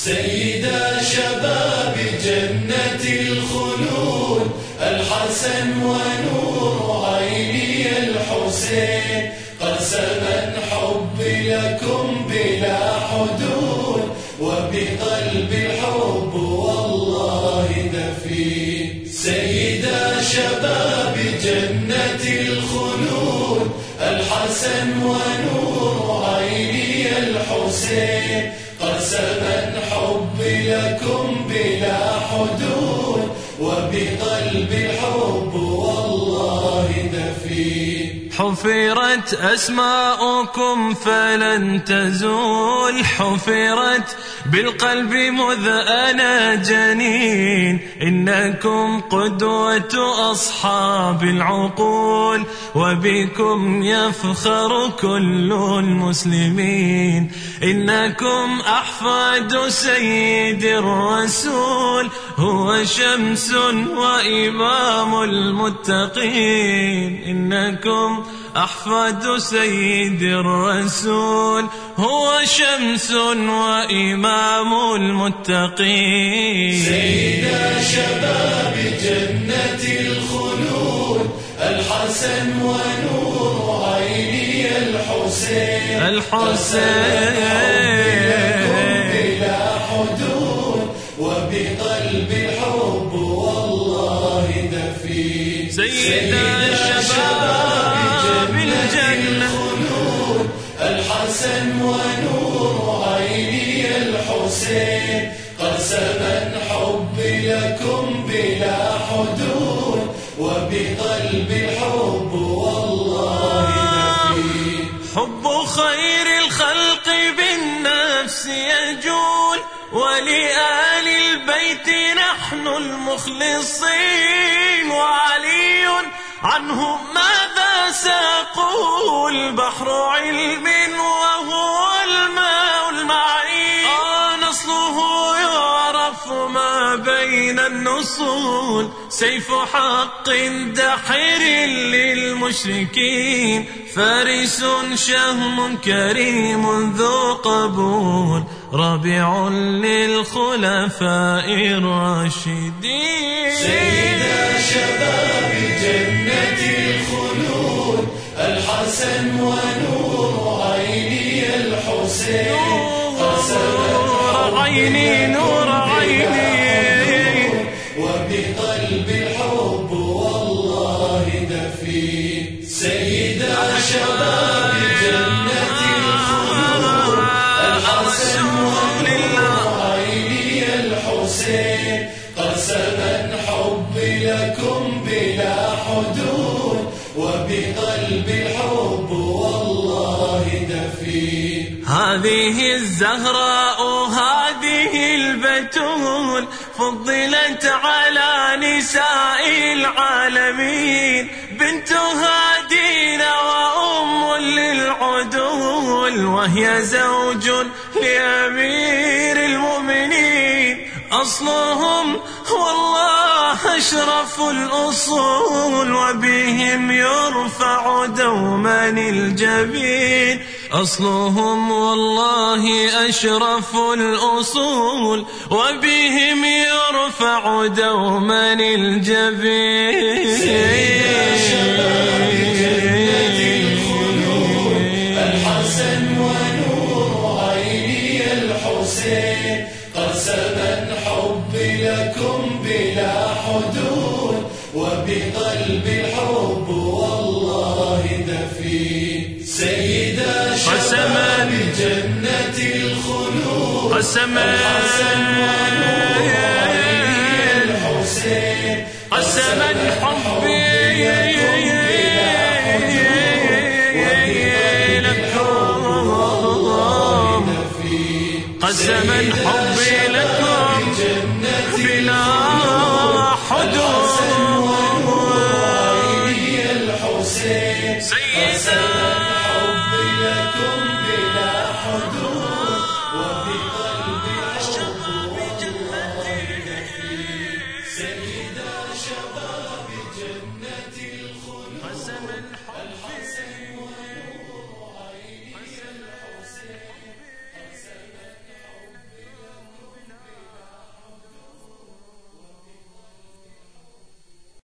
سيدا شباب جنة الخلود، الحسن ونور عيني الحسين، قسما حبي لكم بلا حدود، وبقلب الحب والله دفين. سيدا شباب جنة الخلود، الحسن ونور عيني الحسين، قسما حبي لكم بلا حدود، وبقلب الحب والله دفين. حفرت أسماؤكم فلن تزول، حفرت بالقلب مذ أنا جنين، إنكم قدوة أصحاب العقول، وبكم يفخر كل المسلمين، إنكم أحفاد سيد الرسول، هو شمس وإمام المتقين، إنكم أحفاد سيد الرسول، هو شمس وإمام المتقين. سيدا شباب جنة الخلود، الحسن ونور عيني الحسين، بلا حدود، وبقلب الحب والله دفين. سيدا شباب الجنة الخلود، الحسن ونور عيني الحسين، قسما حبي لكم بلا حدود، وبقلب الحب والله دفين. حب خير الخلق بالنفس يجول، ولآل البيت نحن المخلصين، وعلي عنه ماذا سأقول، بحر علم وهو الماء المعين، نصله يعرف ما بين النصول، سيف حق دحر للمشركين، فارس شهم كريم ذو قبول، رابع للخلفاء الراشدين. سيدا شباب جنة الخلود، الحسن ونور عيني الحسين، نور عيني نور عيني، وبقلب الحب والله دفين. سيدا شباب جنة الخلود، الحسن ونور عيني الحسين، قسما حبي لكم بلا حدود، وبقلب الحب والله دفين. هذه الزهراء هذه البتول، فضلت على نساء العالمين، بنتها دين وأم للعدول، وهي زوج لأمير المؤمنين، أصلهم والله أشرف الأصول، وبهم يرفع دوما الجبين، أصلهم والله أشرف الأصول، وبهم يرفع دوما الجبين. سيدا شباب جنة الخلود، الحسن ونور عيني الحسين، قسما حبي لكم بلا حدود، وبقلب الحب والله دفين. سيدا شباب جنة الخلود، الحسن ونور عيني الحسين، قسما حبي قسما حبي لكم بلا حدود.